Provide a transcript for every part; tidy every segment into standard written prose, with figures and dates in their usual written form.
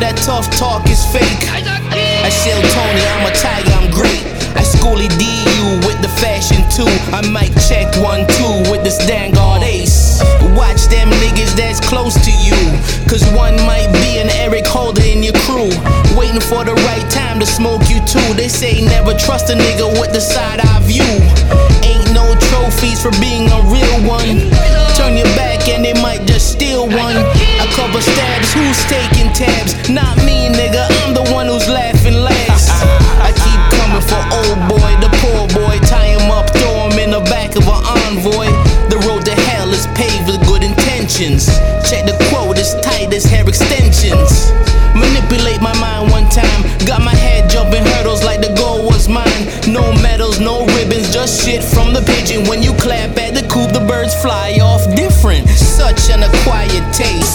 that tough talk is fake. I shell Tony, I'm a tiger, I'm great. I schoolie DU with the fashion too. I might check 1-2 with this Vanguard ace. Watch them niggas that's close to you, cause one might be an Eric Holder in your crew, waiting for the right time to smoke you too. They say never trust a nigga with the side eye view. Ain't no trophies for being a real one. Turn your back and they might just steal one. A couple stabs, who's taking tabs? Not me, nigga, I'm the one who's laughing last. I keep coming for old boy, the poor boy. Tie him up, throw him in the back of an envoy. The road to hell is paved with good intentions. Check the quote, it's tight as hair extensions. Manipulate my mind one time, got my head jumping hurdles like the goal was mine. No medals, no ribbons, just shit from the pigeon. When you clap at the coop, the birds fly off different. Such an acquired taste.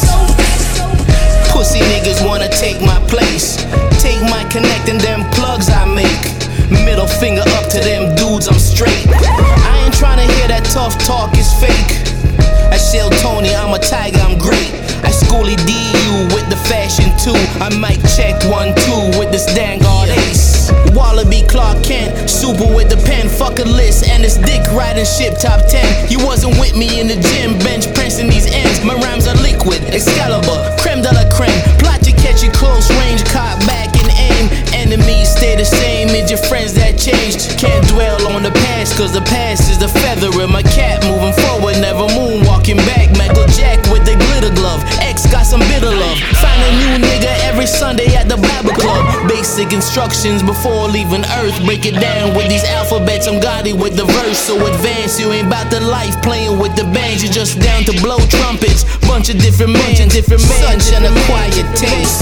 Pussy niggas wanna take my place, take my connect and them plugs I make. Middle finger up to them dudes, I'm straight. I ain't tryna hear that tough talk, is fake. I shell Tony, I'm a tiger, I'm great. I schoolie DU with the fashion too. I might check 1-2 with this Vanguard ace. Wallaby Clark Kent, super with the pen. Fuck a list and this dick riding ship top 10. You wasn't with me in the gym, bench pressing these ends. My rhymes are liquid, Excalibur, creme de la creme. Plot to catch you close range, cock back and aim. Enemies stay the same, it's your friends that changed. Can't dwell on the past, cause the past is the feather in my cap. Moving forward, never moonwalking back. Michael Jack with the glitter glove. X got some bitter love. Find a new nigga every Sunday at the Bible Club. Basic instructions before leaving Earth. Break it down with these alphabets, I'm godly with the verse. So advanced, you ain't about the life playing with the bands. You're just down to blow trumpets. Bunch of different men, such an acquired taste.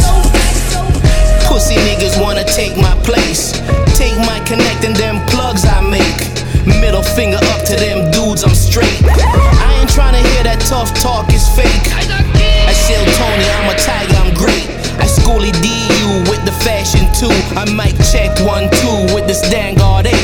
Pussy niggas wanna take my place, take my connect and them plugs I make. Middle finger up to them dudes, I'm straight. I ain't tryna hear that tough talk, is fake. I shell Tony, I'm a tiger, I'm great. I schoolie DU with the fashion too. I might check 1-2 with this Vanguard ace.